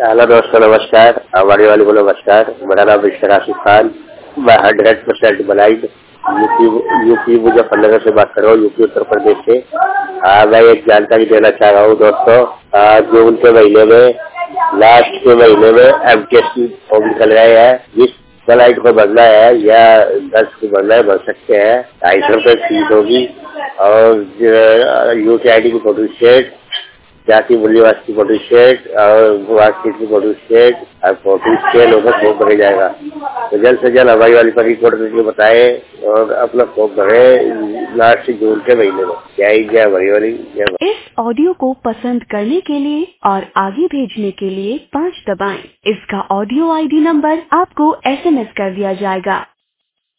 Hello दोस्तों, नमस्कार। हमारे वाले को नमस्कार। मेरा नाम मिस्टर आसिफ खान। मैं 100% बनाइड यूपी मुजफ्फरनगर से बात कर रहा हूँ, यूपी उत्तर प्रदेश से। मैं एक जानकारी देना चाह रहा हूँ दोस्तों। जून के महीने में, लास्ट के महीने में एमटीएससी फॉर्म निकल रहे हैं। जिस बनाइड को भरना है या 10 को भरना है, भर सकते हैं। 250 रुपये फीस होगी और यूटीआईडी की फोटो स्टेट, जाति मूल्यवास की फोटो स्टेट और मार्कशीट की फोटो स्टेट और फोटो स्टेट होकर फॉर्म भरे जाएगा। तो जल्द से जल्द हमारी वाली पर रिकॉर्ड करके बताए और अपना फॉर्म भरे लास्ट जून के महीने में। जय हमारी वाली जय। इस ऑडियो को पसंद करने के लिए और आगे भेजने के लिए 5 दबाएं। इसका ऑडियो आईडी नंबर आपको SMS कर दिया जाएगा।